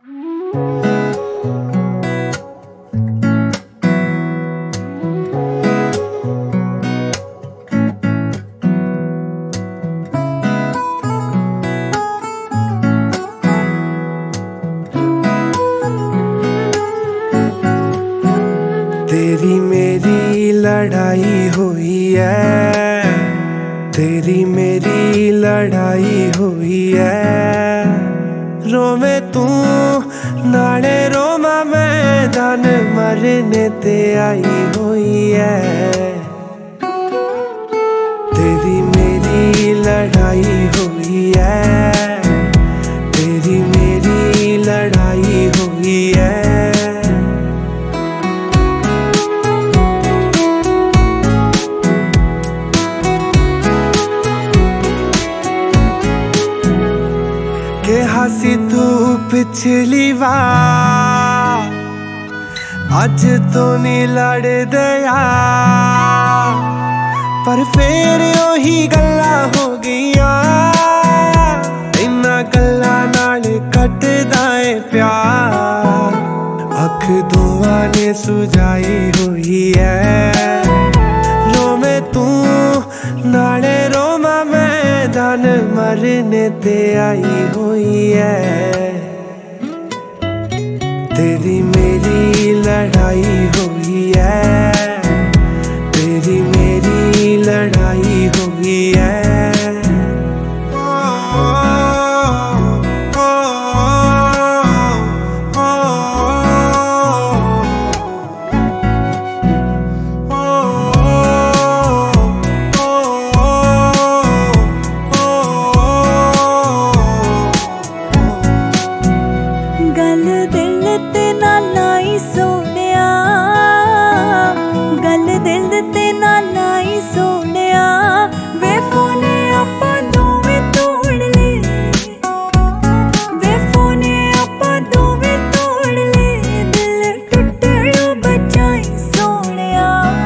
तेरी मेरी लड़ाई हुई है, तेरी मेरी लड़ाई हुई है। रोवे तू नाले रोमा मैदान मरने ते आई हुई है। तेरी मेरी लड़ाई हुई है, तेरी मेरी लड़ाई हुई है। के हसी तू पिछली बार, अज तो नहीं लड़ दया, पर फिर ओही गल्ला हो गईया। इन्ना गल्ला नाल कटदा है प्यार, अख दोवां ने सुझाई हुई है। रोवे तू नाले रोमा मैदान मरने ते आई हुई है। तेरी मेरी लड़ाई हुई है, तेरी मेरी लड़ाई हुई है। गल दिल ते ना लाई सोनिया, गल दिल ते ना लाई सोनिया। वे फोने आपां दोवें तोड़ ले, वे फोने आपां दोवें तोड़ ले। दिल टुटणों बचाई सोनिया,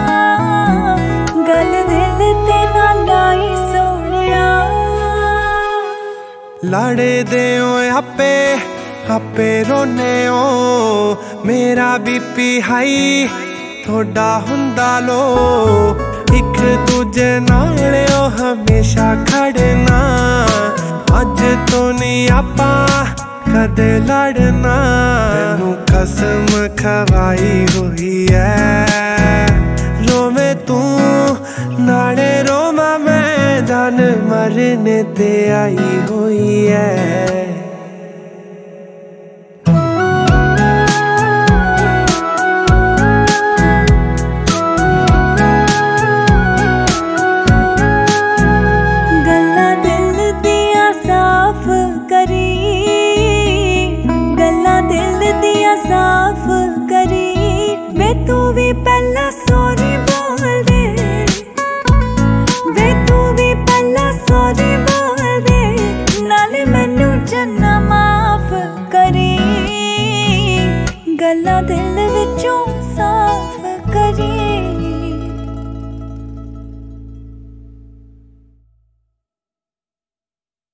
गल दिल ते ना लाई सोनिया। लड़े दे आपे आपे रोने ओ, मेरा बीपी हाई थोड़ा हुंदा लो। एक दूजे नाल ओ हमेशा खड़ना, अज तो नहीं आपा कदे लड़ना। तेनू कसम खवाई हुई है। रोवे तू नाले रोमा मैदान मरने ते आई हुई है। साफ करी वे तू भी पहला सॉरी बोल दे, वे तू भी पहला सॉरी बोल दे। नाले मैनू जन्ना माफ करी, गल्लां दिल विचों साफ करी।